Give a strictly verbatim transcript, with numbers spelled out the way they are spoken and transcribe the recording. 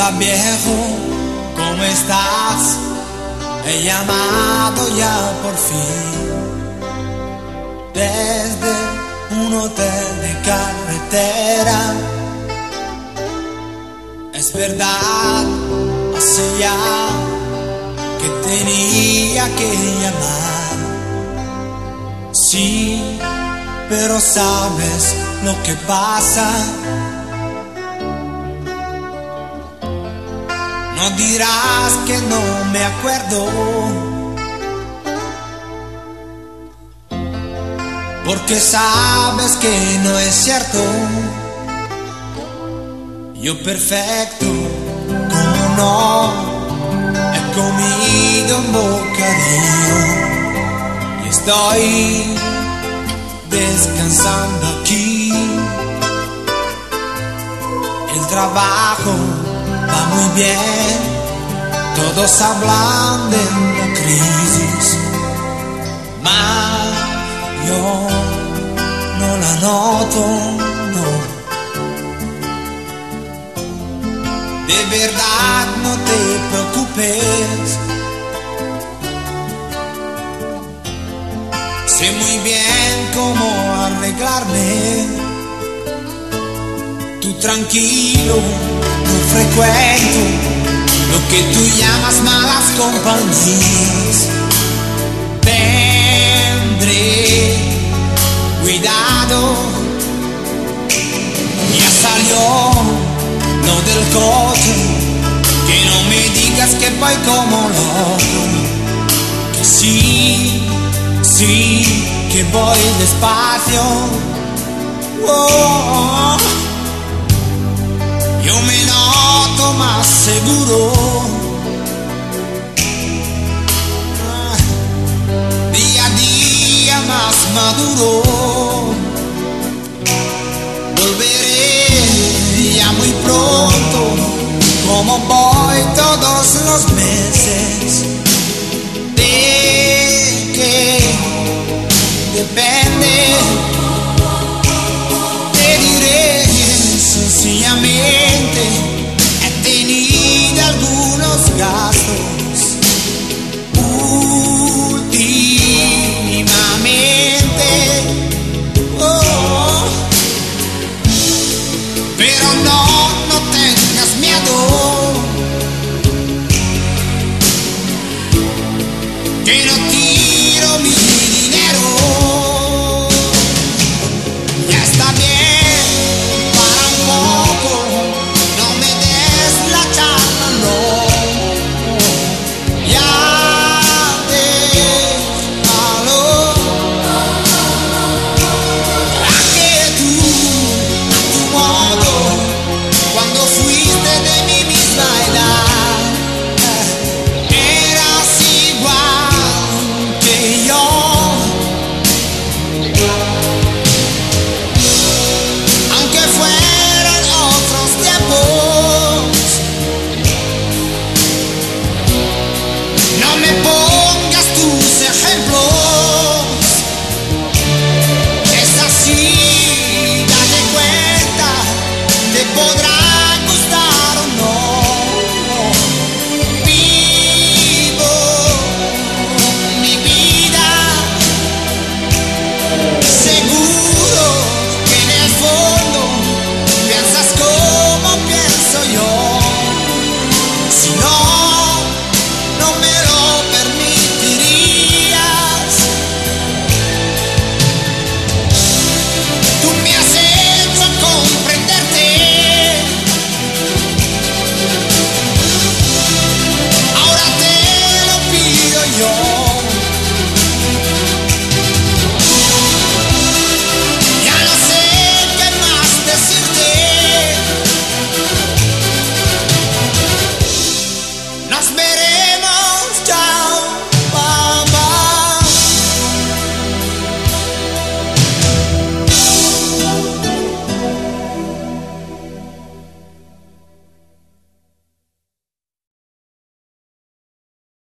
Hola viejo, ¿cómo estás? He llamado ya por fin desde un hotel de carretera. Es verdad, hace ya que tenía que llamar. Sí, pero ¿sabes lo que pasa? No dirás que no me acuerdo, porque sabes que no es cierto. Yo perfecto, como no, he comido un bocadillo y estoy descansando aquí. El trabajo va muy bien, todos hablan de la crisis, mas yo no la noto, no. De verdad no te preocupes, sé muy bien cómo arreglarme. Tú tranquilo, no frecuento lo que tú llamas malas compañías. Tendré cuidado, ya salió lo del coche, que no me digas que voy como loco, que sí, sí, que voy despacio. Oh, yo me noto más seguro, día a día más maduro. Volveré ya muy pronto, como voy todos los meses. ¿De qué depende? Te diré sencillamente, he tenido algunos gastos últimamente. Oh, pero no, no tengas miedo, que no